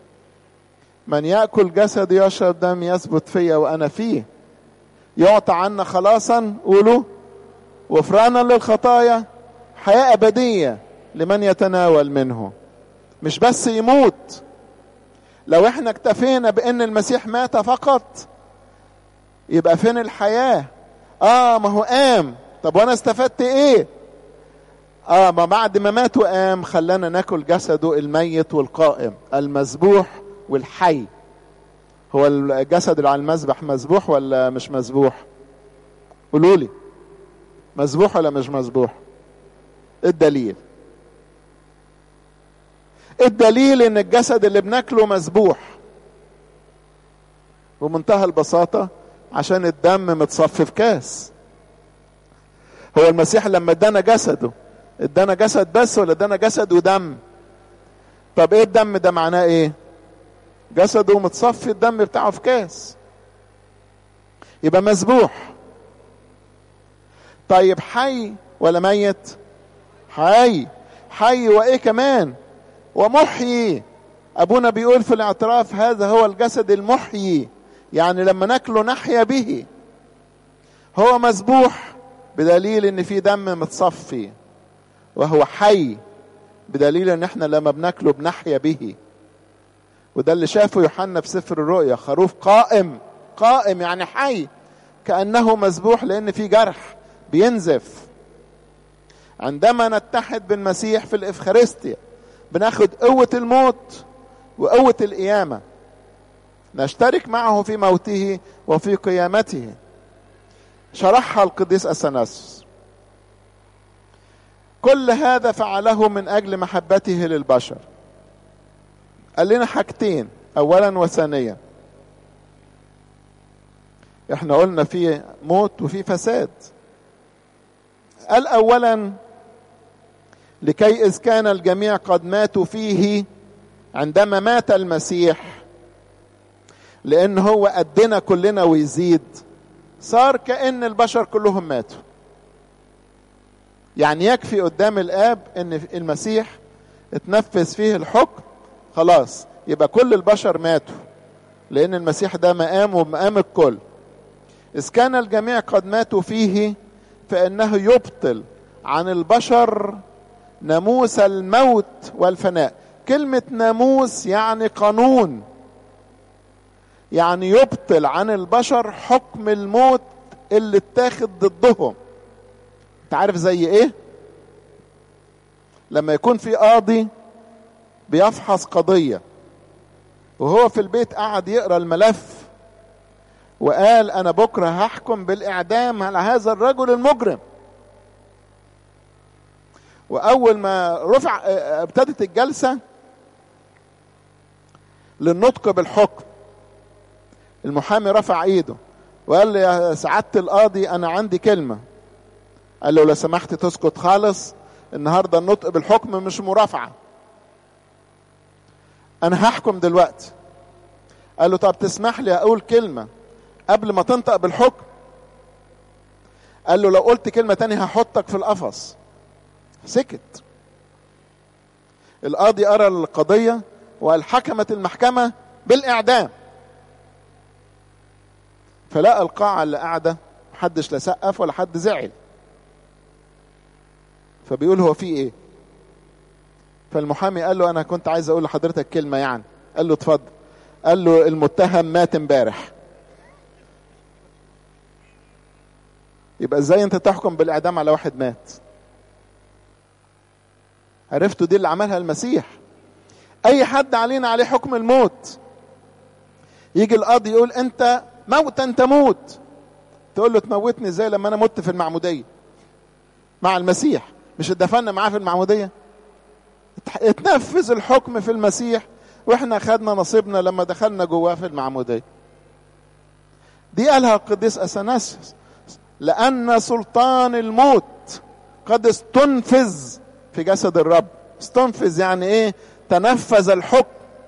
من يأكل جسدي يشرب دم يثبت فيا وانا فيه. يعطى عنا خلاصا، قولوا، وفرانا للخطايا، حياة ابدية لمن يتناول منه. مش بس يموت. لو احنا اكتفينا بان المسيح مات فقط يبقى فين الحياة؟ اه ما هو قام، طب وانا استفدت ايه؟ اه ما بعد ما مات وقام خلانا ناكل جسده الميت والقائم المذبوح والحي. هو الجسد اللي على المذبح مذبوح ولا مش مذبوح؟ قولوا لي، مذبوح ولا مش مذبوح؟ الدليل الدليل ان الجسد اللي بناكله مذبوح بمنتهى البساطة، عشان الدم متصفي في كاس. هو المسيح لما ادانا جسده ادانا جسد بس ولا ادانا جسد ودم؟ طب ايه الدم ده معناه ايه؟ جسده متصفي، الدم بتاعه في كاس، يبقى مذبوح. طيب حي ولا ميت؟ حي. حي وايه كمان؟ ومحيي. ابونا بيقول في الاعتراف هذا هو الجسد المحيي، يعني لما ناكله نحيا به. هو مذبوح بدليل ان في دم متصفي، وهو حي بدليل ان احنا لما بناكله بنحيا به. وده اللي شافه يوحنا في سفر الرؤيا، خروف قائم، قائم يعني حي، كأنه مذبوح لأن في جرح بينزف. عندما نتحد بالمسيح في الإفخارستيا بناخد قوة الموت وقوة القيامة، نشترك معه في موته وفي قيامته. شرحها القديس أثناسيوس. كل هذا فعله من أجل محبته للبشر. قال لنا حاجتين، أولا وثانيا. احنا قلنا في موت وفي فساد. قال أولا لكي إذ كان الجميع قد ماتوا فيه عندما مات المسيح، لأن هو قدنا كلنا ويزيد، صار كأن البشر كلهم ماتوا. يعني يكفي قدام الآب إن المسيح اتنفذ فيه الحكم، خلاص يبقى كل البشر ماتوا، لأن المسيح ده مقام ومقام الكل. إذ كان الجميع قد ماتوا فيه فإنه يبطل عن البشر ناموس الموت والفناء. كلمة ناموس يعني قانون، يعني يبطل عن البشر حكم الموت اللي اتاخد ضدهم. انت عارف زي ايه؟ لما يكون في قاضي بيفحص قضية وهو في البيت قاعد يقرأ الملف وقال انا بكرة هحكم بالاعدام على هذا الرجل المجرم، واول ما رفع ابتدت الجلسة للنطق بالحكم، المحامي رفع ايده وقال لي يا سعادة القاضي انا عندي كلمة. قال له لو سمحت تسكت خالص، النهاردة النطق بالحكم مش مرافعة، انا هحكم دلوقتي. قال له طب تسمح لي اقول كلمة قبل ما تنطق بالحكم؟ قال له لو قلت كلمة تانية هحطك في القفص. سكت. القاضي قرأ القضية وقال حكمت المحكمة بالاعدام. فلقى القاعة اللي قاعدة محدش لا سقف ولا حد زعل، فبيقول هو في ايه؟ فالمحامي قال له انا كنت عايز اقول لحضرتك كلمة يعني. قال له اتفضل. قال له المتهم مات امبارح. يبقى ازاي انت تحكم بالاعدام على واحد مات؟ عرفتوا دي اللي عملها المسيح. اي حد علينا عليه حكم الموت، يجي القاضي يقول انت موتا تموت، تقول له تموتني ازاي لما انا مت في المعمودية مع المسيح؟ مش اتدفنا معاه في المعمودية؟ اتنفذ الحكم في المسيح واحنا خدنا نصيبنا لما دخلنا جواه في المعمودية. دي قالها القديس أثناسيوس، لأن سلطان الموت قد استنفذ في جسد الرب. استنفذ يعني ايه؟ تنفذ الحكم.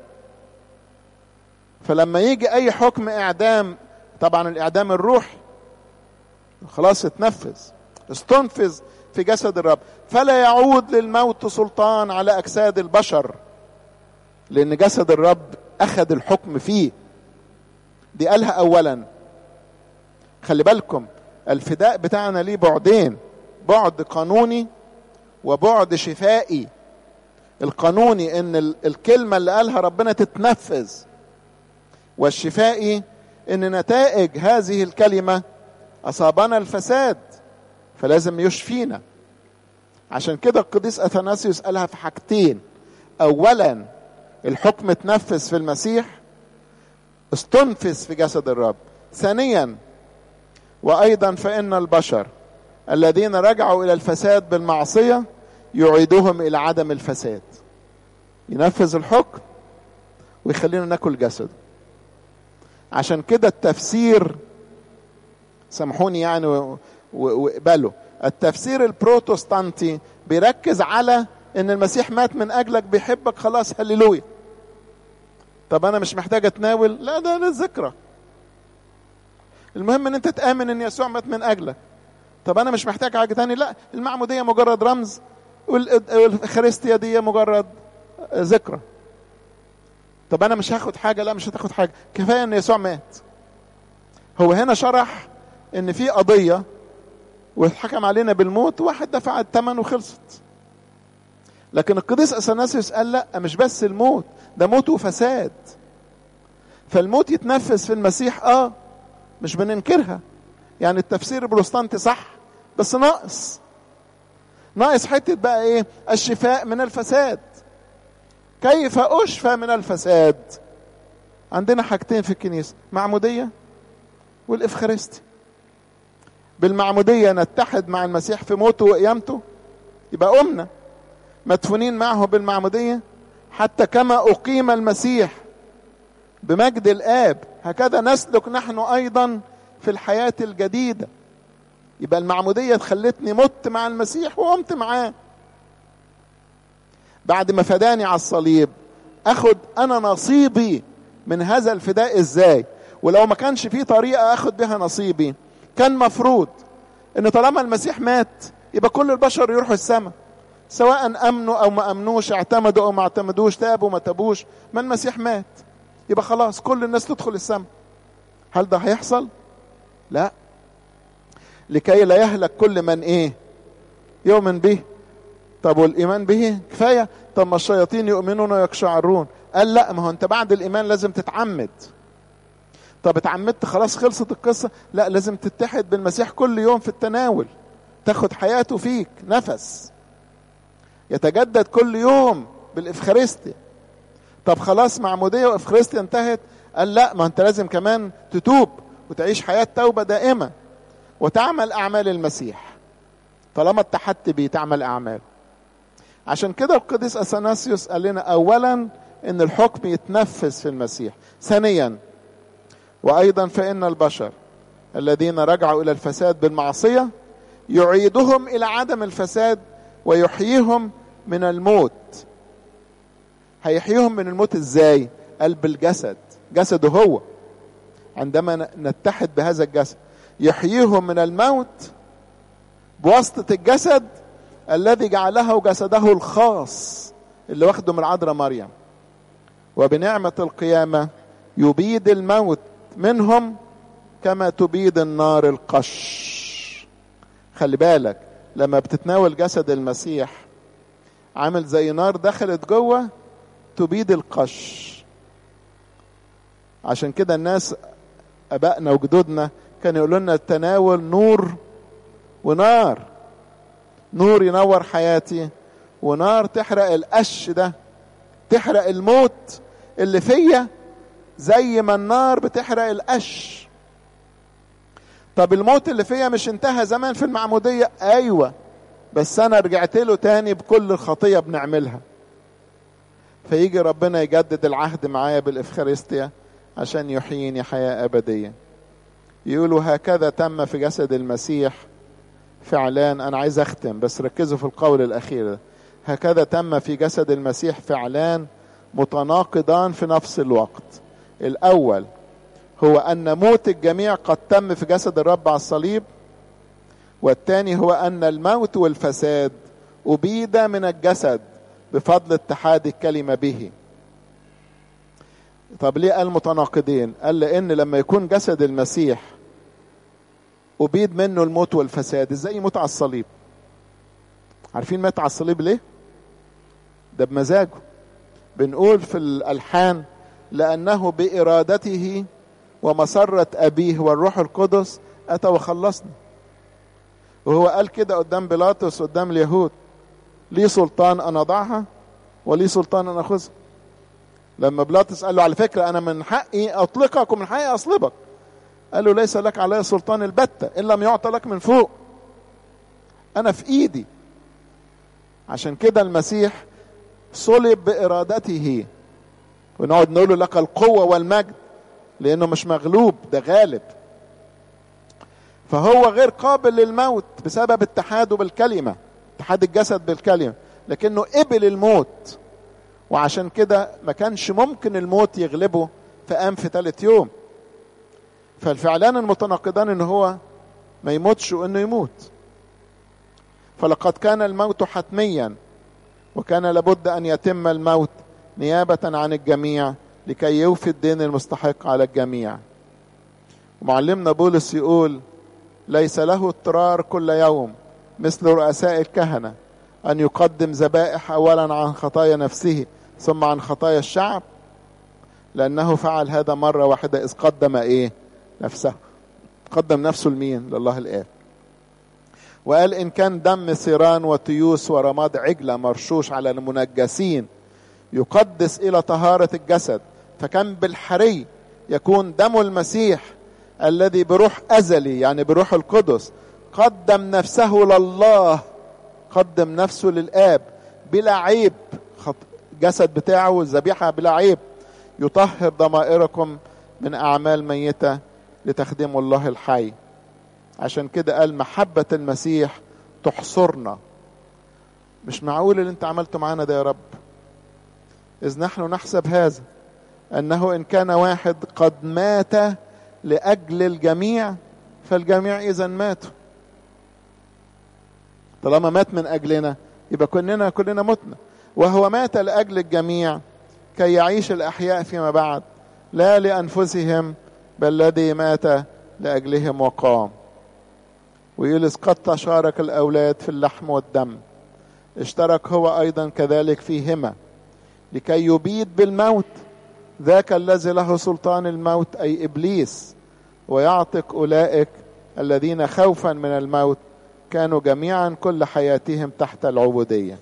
فلما يجي اي حكم اعدام، طبعا الاعدام الروحي خلاص اتنفذ، استنفذ في جسد الرب، فلا يعود للموت سلطان على اجساد البشر، لان جسد الرب اخذ الحكم فيه. دي قالها اولا. خلي بالكم الفداء بتاعنا ليه بعدين، بعد قانوني وبعد شفائي. القانوني ان الكلمة اللي قالها ربنا تتنفذ، والشفائي ان نتائج هذه الكلمة اصابنا الفساد فلازم يشفينا. عشان كده القديس أثناسيوس قالها في حاجتين. اولا الحكم اتنفذ في المسيح، استنفذ في جسد الرب. ثانيا وايضا فان البشر الذين رجعوا الى الفساد بالمعصية يعيدهم الى عدم الفساد. ينفذ الحكم ويخلينا ناكل جسد. عشان كده التفسير، سامحوني يعني واقبلوا، التفسير البروتستانتي بيركز على ان المسيح مات من اجلك، بيحبك، خلاص هللويا. طب انا مش محتاج اتناول؟ لا، ده للذكرى. المهم ان انت تآمن ان يسوع مات من اجلك. طب انا مش محتاج حاجة تاني؟ لا، المعمودية مجرد رمز، والخريستيا دي مجرد ذكرى. طب انا مش هاخد حاجة؟ لا، مش هتاخد حاجة، كفاية ان يسوع مات. هو هنا شرح ان في قضية والحكم علينا بالموت، واحد دفع الثمن وخلصت. لكن القديس اثناسيوس قال لا، مش بس الموت، ده موت وفساد. فالموت يتنفذ في المسيح، اه مش بننكرها، يعني التفسير البروتستانتي صح، بس ناقص ناقص حتة بقى ايه؟ الشفاء من الفساد. كيف اشفى من الفساد؟ عندنا حاجتين في الكنيسة، معمودية والإفخارستي. بالمعمودية نتحد مع المسيح في موته وقيامته، يبقى قمنا مدفونين معه بالمعمودية، حتى كما أقيم المسيح بمجد الآب هكذا نسلك نحن أيضا في الحياة الجديدة. يبقى المعمودية خلتني مت مع المسيح وقمت معاه. بعد ما فداني على الصليب أخد أنا نصيبي من هذا الفداء إزاي؟ ولو ما كانش فيه طريقة أخد بها نصيبي، كان مفروض إن طالما المسيح مات يبقى كل البشر يروحوا السماء، سواء أمنوا أو ما أمنوش، اعتمدوا أو ما اعتمدوش، تابوا ما تابوش، ما المسيح مات يبقى خلاص كل الناس تدخل السماء. هل ده هيحصل؟ لا، لكي لا يهلك كل من ايه؟ يؤمن به. طب والإيمان به كفاية؟ طب ما الشياطين يؤمنون ويقشعرون. قال لا، ما هو انت بعد الإيمان لازم تتعمد. طب اتعمدت خلاص خلصت القصة؟ لا، لازم تتحد بالمسيح كل يوم في التناول، تاخد حياته فيك نفس يتجدد كل يوم بالإفخارستيا. طب خلاص معمودية وإفخارستيا انتهت؟ قال لا، ما انت لازم كمان تتوب وتعيش حياة توبة دائمة وتعمل أعمال المسيح. طالما اتحدت بيه تعمل أعمال. عشان كده القديس أثناسيوس قال لنا أولا إن الحكم يتنفذ في المسيح. ثانيا، وأيضا فإن البشر الذين رجعوا إلى الفساد بالمعصية يعيدهم إلى عدم الفساد ويحييهم من الموت. هيحييهم من الموت ازاي؟ قلب الجسد، جسده هو، عندما نتحد بهذا الجسد يحييهم من الموت بواسطة الجسد الذي جعله جسده الخاص اللي واخده من العذراء مريم، وبنعمة القيامة يبيد الموت منهم كما تبيد النار القش. خلي بالك لما بتتناول جسد المسيح عامل زي نار دخلت جوه تبيد القش. عشان كده الناس ابائنا وجدودنا كانوا يقولوا لنا التناول نور ونار، نور ينور حياتي، ونار تحرق القش ده، تحرق الموت اللي فيا زي ما النار بتحرق القش. طب الموت اللي فيا مش انتهى زمان في المعمودية؟ ايوه، بس انا رجعت له تاني بكل الخطية بنعملها. فيجي ربنا يجدد العهد معايا بالإفخارستيا عشان يحييني حياة أبدية. يقولوا هكذا تم في جسد المسيح فعلان. أنا عايز أختم بس ركزوا في القول الأخير ده. هكذا تم في جسد المسيح فعلان متناقضان في نفس الوقت. الأول هو أن موت الجميع قد تم في جسد الرب على الصليب، والثاني هو أن الموت والفساد أبيد من الجسد بفضل اتحاد الكلمة به. طب ليه قال متناقضين؟ قال لأن لما يكون جسد المسيح أبيد منه الموت والفساد، ازاي يموت على الصليب؟ عارفين مات على الصليب ليه؟ ده بمزاجه. بنقول في الألحان لأنه بإرادته ومسرة أبيه والروح القدس أتى وخلصنا. وهو قال كده قدام بيلاطس قدام اليهود، لي سلطان أن أضعها ولي سلطان أن أخذها. لما بيلاطس قال له على فكرة أنا من حقي أطلقك ومن حقي أصلبك، قال له ليس لك علي سلطان البتة إن لم يعطى لك من فوق، أنا في إيدي. عشان كده المسيح صلب بإرادته، ونقعد نقول له لك القوة والمجد، لأنه مش مغلوب، ده غالب. فهو غير قابل للموت بسبب اتحاده بالكلمة، اتحاد الجسد بالكلمة، لكنه قبل الموت. وعشان كده ما كانش ممكن الموت يغلبه فقام في ثالث يوم. فالفعلان المتناقضان ان هو ما يموتش وانه يموت. فلقد كان الموت حتميا، وكان لابد ان يتم الموت نيابة عن الجميع لكي يوفي الدين المستحق على الجميع. ومعلمنا بولس يقول ليس له اضطرار كل يوم مثل رؤساء الكهنة أن يقدم ذبائح أولا عن خطايا نفسه ثم عن خطايا الشعب؟ لأنه فعل هذا مرة واحدة إذ قدم إيه؟ نفسه. قدم نفسه لمين؟ لله الآب. وقال إن كان دم ثيران وتيوس ورماد عجلة مرشوش على المنجسين يقدس إلى طهارة الجسد، فكان بالحري يكون دم المسيح الذي بروح أزلي يعني بروح القدس قدم نفسه لله، قدم نفسه للآب بلا عيب، جسد بتاعه الذبيحة بلا عيب، يطهر ضمائركم من أعمال ميتة لتخدموا الله الحي. عشان كده قال محبة المسيح تحصرنا. مش معقول اللي انت عملته معانا ده يا رب، إذ نحن نحسب هذا أنه إن كان واحد قد مات لأجل الجميع فالجميع إذا ماتوا. طالما مات من أجلنا يبقى كلنا كلنا متنا. وهو مات لأجل الجميع كي يعيش الأحياء فيما بعد لا لأنفسهم بل الذي مات لأجلهم وقام. ويقول قد تشارك الأولاد في اللحم والدم اشترك هو أيضا كذلك فيهما لكي يبيد بالموت ذاك الذي له سلطان الموت أي إبليس، ويعتق أولئك الذين خوفا من الموت كانوا جميعا كل حياتهم تحت العبودية.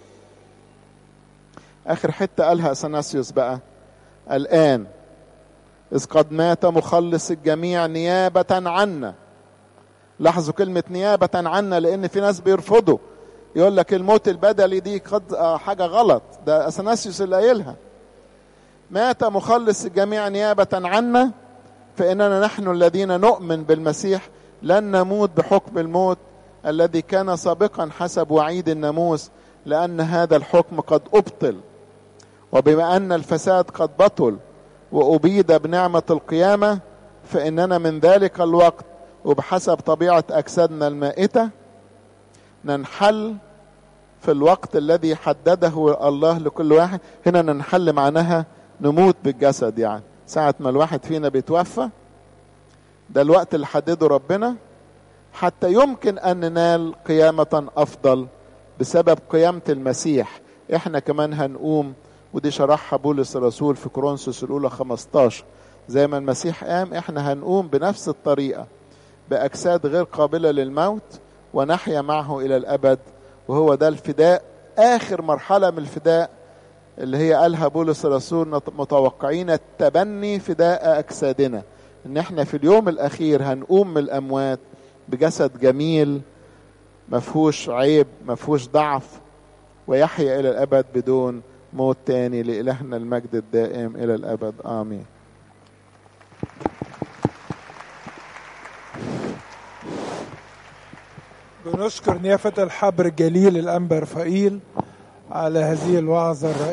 آخر حتة قالها أثناسيوس بقى، الآن إذ قد مات مخلص الجميع نيابة عنا. لاحظوا كلمة نيابة عنا، لأن في ناس بيرفضوا يقول لك الموت البدلي دي قد حاجة غلط، ده أثناسيوس اللي قايلها. مات مخلص الجميع نيابة عنا، فإننا نحن الذين نؤمن بالمسيح لن نموت بحكم الموت الذي كان سابقا حسب وعيد الناموس، لأن هذا الحكم قد أبطل. وبما أن الفساد قد بطل وأبيد بنعمة القيامة، فإننا من ذلك الوقت وبحسب طبيعة أجسادنا المائتة ننحل في الوقت الذي حدده الله لكل واحد. هنا ننحل معناها نموت بالجسد، يعني ساعة ما الواحد فينا بيتوفى ده الوقت اللي حدده ربنا، حتى يمكن أن ننال قيامة أفضل بسبب قيامة المسيح. احنا كمان هنقوم، ودي شرحها بولس الرسول في كورنثوس الأولى خمستاشر. زي ما المسيح قام احنا هنقوم بنفس الطريقة بأجساد غير قابلة للموت ونحيا معه إلى الأبد. وهو ده الفداء، آخر مرحلة من الفداء اللي هي قالها بولس الرسول متوقعين التبني فداء أجسادنا، إن احنا في اليوم الأخير هنقوم من الأموات بجسد جميل مفهوش عيب مفهوش ضعف، ويحيا إلى الأبد بدون موت تاني. لإلهنا المجد الدائم إلى الأبد آمين. بنشكر نيافة الحبر الجليل الأنبا رفائيل على هذه الوعظة الرائعة.